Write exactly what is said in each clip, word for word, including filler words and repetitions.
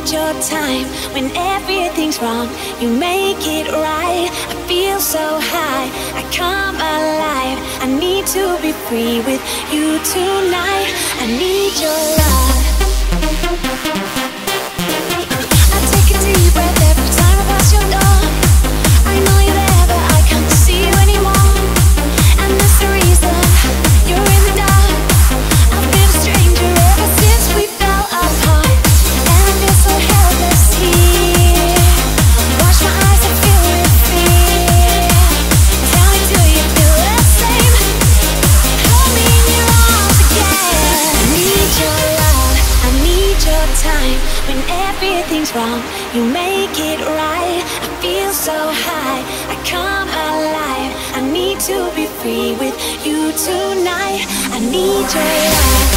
need your time when everything's wrong. You make it right. I feel so high, I come alive. I need to be free with you tonight. I need your love. I take a deep breath every time I pass your door. I know you're there, but I can't see you anymore. And that's the reason you're in the dark. I've been a stranger ever since we fell apart. And I feel so helpless here. Watch my eyes and feel with fear. Tell me, do you feel the same? Hold me in your arms again. I need your love, I need your time. When everything's wrong, you make it right. I feel so high, I come alive. I need to be free with you tonight. I need your love.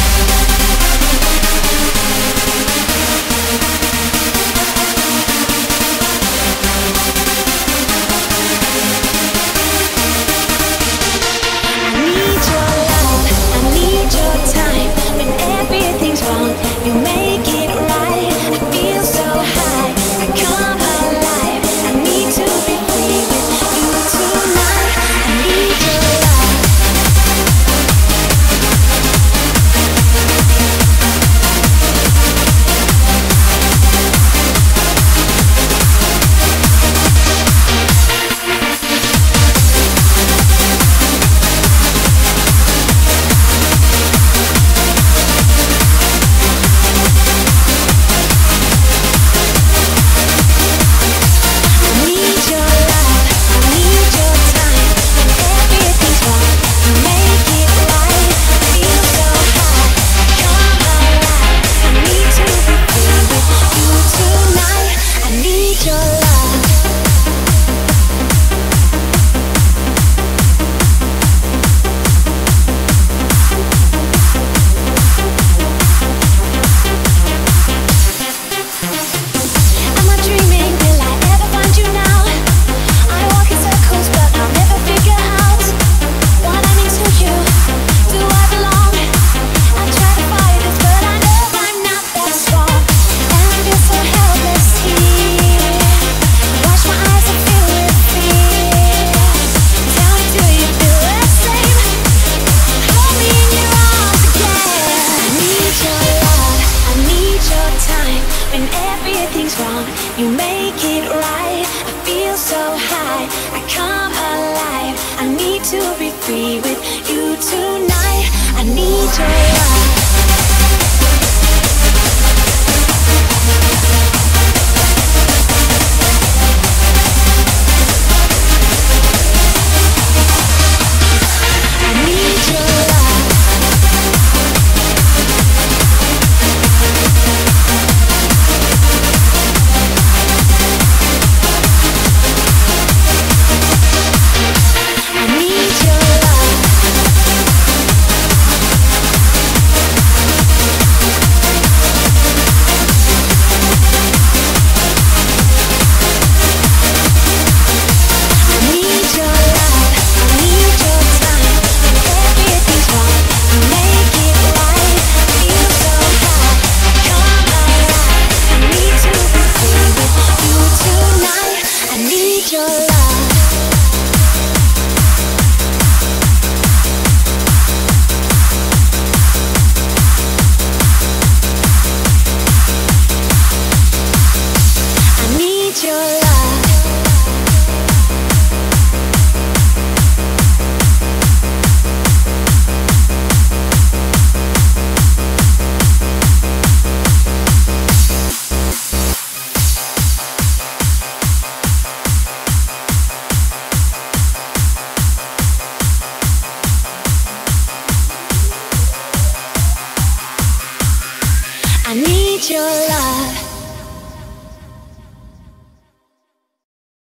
I need your love, I need your time. When everything's wrong, you make it right. I feel so high, I come alive. I need to be free with you tonight. I need your love. You make it right. I feel so high, I come alive. I need to be free with you tonight. I need your love. I need your love.